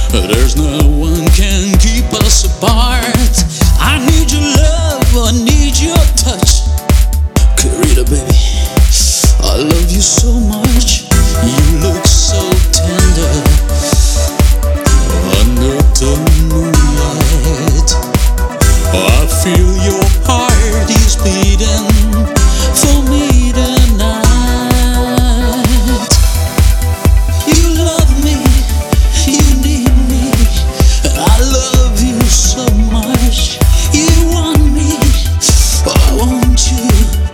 There's no one can keep us apart. I need your love, I need your touch. Querida, baby, I love you so much. You look so tender under the moonlight. I feel your heart is beating for me tonight. You love me, you need me. I love you so much. You want me, I want you.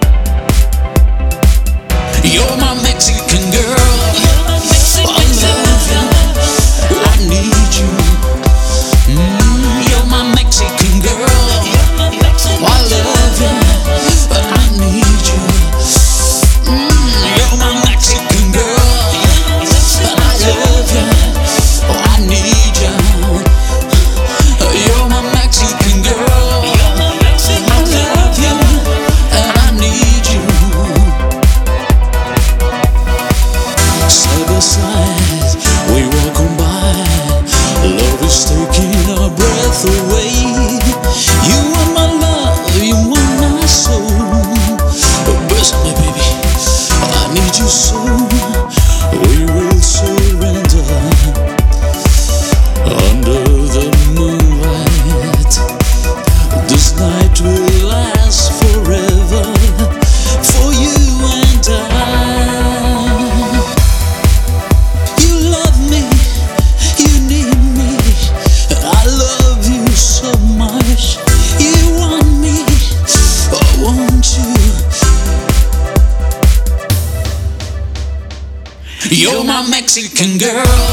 You're my Mexican girl. I love you, I need you. You're my Mexican girl. I love you, I need you. You're my Mexican girl. I love you, I need you. You're my Mexican girl. I love you, and I need you. Side by side, we walk on by. Love is taking our breath away. You are my love, you are my soul. Bésame, baby, I need you so. We will surrender under the moonlight. This night will last forever for you and I. You love me, you need me. I love you so much. You want me, I want you. You're my Mexican girl.